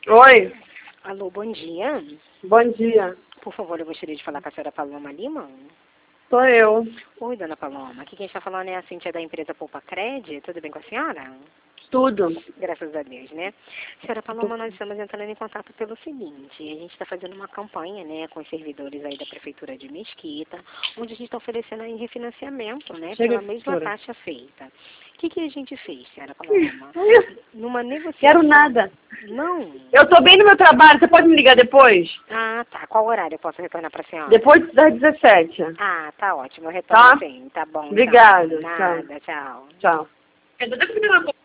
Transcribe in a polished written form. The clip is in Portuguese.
Oi, Alô, bom dia. bom dia. Por favor, eu gostaria de falar com a senhora Paloma Lima. Sou eu. Oi, dona Paloma. Aqui quem está falando é a Cíntia da empresa Poupa Cred. Tudo bem com a senhora? Tudo. Graças a Deus, né? Senhora Paloma, nós estamos entrando em contato pelo seguinte. A gente está fazendo uma campanha, né, com os servidores aí da Prefeitura de Mesquita, onde a gente está oferecendo aí refinanciamento, né, Chega, pela mesma senhora. taxa feita. O que a gente fez, senhora Paloma? Numa negociação... Quero nada. Não? Eu tô bem no meu trabalho, você pode me ligar depois? Ah, tá. Qual horário eu posso retornar para a senhora? Depois das 17. Ah, tá ótimo. Eu retorno Tá? sim. Tá bom. Obrigada. Então. Nada. Tchau. Tchau.